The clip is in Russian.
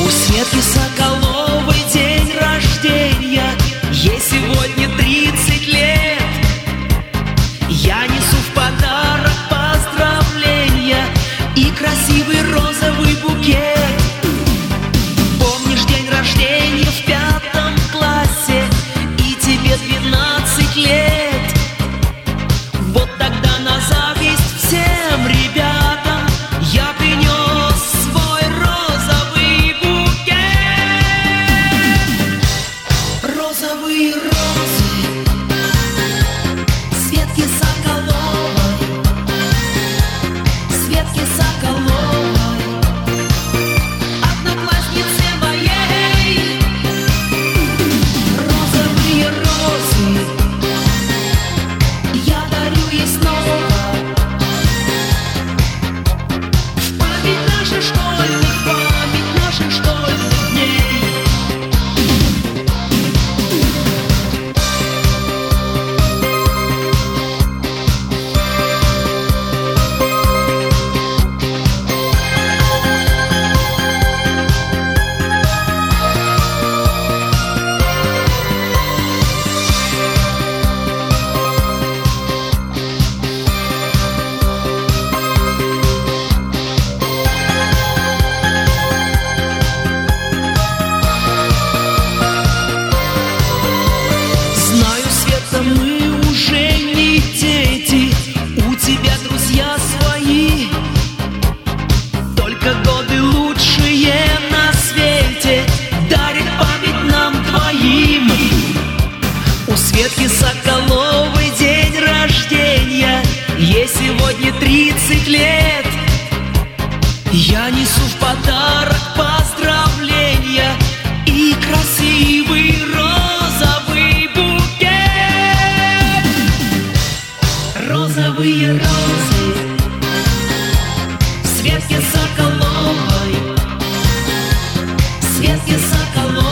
Светки Соколовой день рождения, ей сегодня 30 лет. Я несу в подарок поздравления и красивый розовый букет. Помнишь день рождения в 5 классе, и тебе 12 лет? Вот тогда на зависть всем ребятам я принес свой розовый букет. Розовые розы Светки Соколовой, Светки Соколовой, однокласснице моей. Розовые розы я дарю ей снова, в память наших школьных дней. Знаю, Света, мы уже не дети, у тебя друзья свои, только годы лучшие на свете дарит память нам двоим. У Светки Соколовой день рождения, ей сегодня 30 лет. Я несу в подарок поздравления и красивый розовый букет. Розовые розы Светки Соколовой, Светки Соколовой.